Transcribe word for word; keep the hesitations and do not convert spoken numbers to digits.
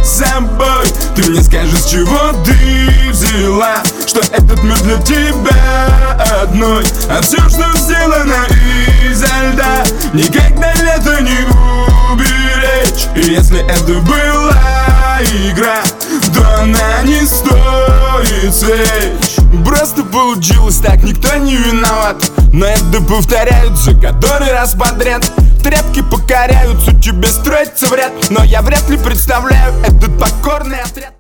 с собой. Ты мне скажешь, с чего ты взяла, что этот мир для тебя одной. А все, что сделано изо льда, никогда лето не уберечь. И если это была игра, то она не стоит свеч. Просто получилось так, никто не виноват. Но это повторяются который раз подряд. Тряпки покоряются, тебе строится в ряд. Но я вряд ли представляю этот покорный отряд.